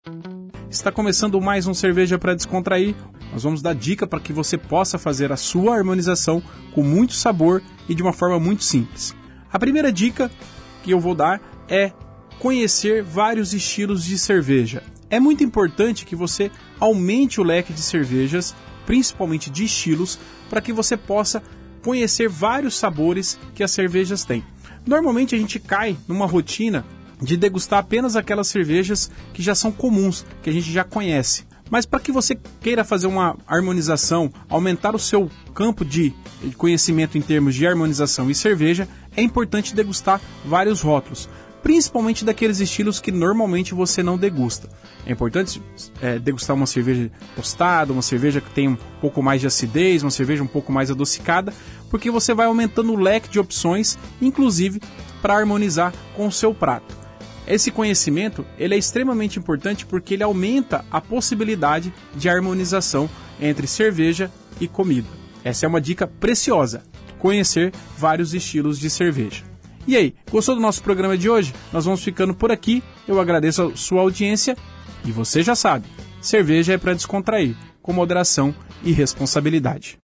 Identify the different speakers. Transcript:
Speaker 1: Está começando mais um Cerveja para Descontrair. Nós vamos dar dica para que você possa fazer a sua harmonização com muito sabor e de uma forma muito simples. A primeira dica que eu vou dar é conhecer vários estilos de cerveja. É muito importante que você aumente o leque de cervejas, principalmente de estilos, para que você possa conhecer vários sabores que as cervejas têm. Normalmente a gente cai numa rotina de degustar apenas aquelas cervejas que já são comuns, que a gente já conhece. Mas para que você queira fazer uma harmonização, aumentar o seu campo de conhecimento em termos de harmonização e cerveja, é importante degustar vários rótulos, principalmente daqueles estilos que normalmente você não degusta. É importante degustar uma cerveja tostada, uma cerveja que tem um pouco mais de acidez, uma cerveja um pouco mais adocicada, porque você vai aumentando o leque de opções, inclusive para harmonizar com o seu prato. Esse conhecimento ele é extremamente importante porque ele aumenta a possibilidade de harmonização entre cerveja e comida. Essa é uma dica preciosa, conhecer vários estilos de cerveja. E aí, gostou do nosso programa de hoje? Nós vamos ficando por aqui, eu agradeço a sua audiência e você já sabe, cerveja é para descontrair, com moderação e responsabilidade.